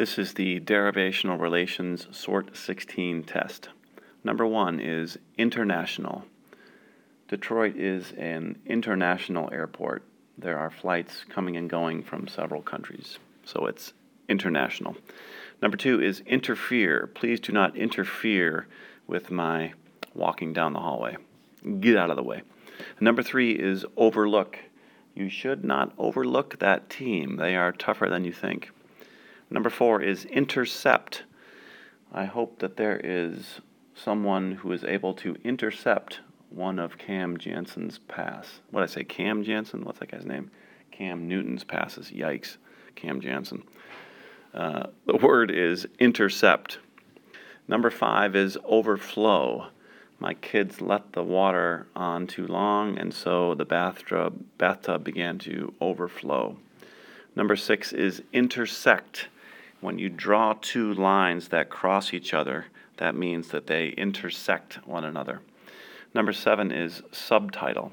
This is the Derivational Relations Sort 16 test. Number 1 is international. Detroit is an international airport. There are flights coming and going from several countries, so it's international. Number 2 is interfere. Please do not interfere with my walking down the hallway. Get out of the way. Number 3 is overlook. You should not overlook that team. They are tougher than you think. Number 4 is intercept. I hope that there is someone who is able to intercept one of Cam Jansen's pass. What did I say, Cam Jansen? What's that guy's name? Cam Newton's passes. Yikes, Cam Jansen. The word is intercept. Number 5 is overflow. My kids let the water on too long, and so the bathtub began to overflow. Number 6 is intersect. When you draw two lines that cross each other, that means that they intersect one another. Number 7 is subtitle.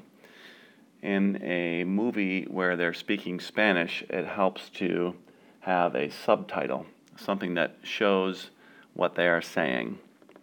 In a movie where they're speaking Spanish, it helps to have a subtitle, something that shows what they are saying.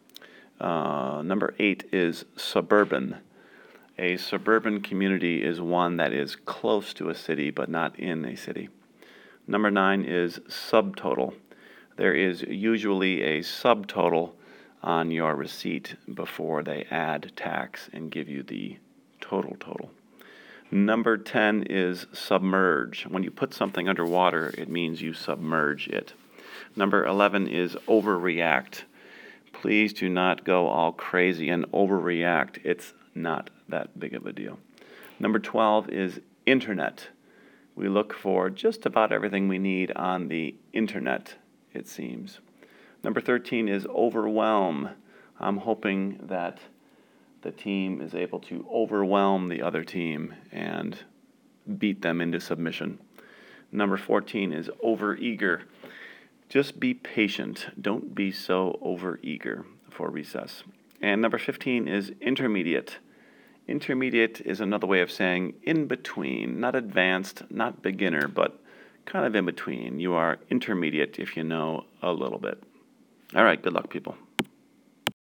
Number 8 is suburban. A suburban community is one that is close to a city but not in a city. Number 9 is subtotal. There is usually a subtotal on your receipt before they add tax and give you the total. Number 10 is submerge. When you put something underwater, it means you submerge it. Number 11 is overreact. Please do not go all crazy and overreact. It's not that big of a deal. Number 12 is internet. We look for just about everything we need on the internet, it seems. Number 13 is overwhelm. I'm hoping that the team is able to overwhelm the other team and beat them into submission. Number 14 is overeager. Just be patient. Don't be so overeager for recess. And number 15 is intermediate. Intermediate is another way of saying in between, not advanced, not beginner, but kind of in between. You are intermediate if you know a little bit. All right, good luck, people.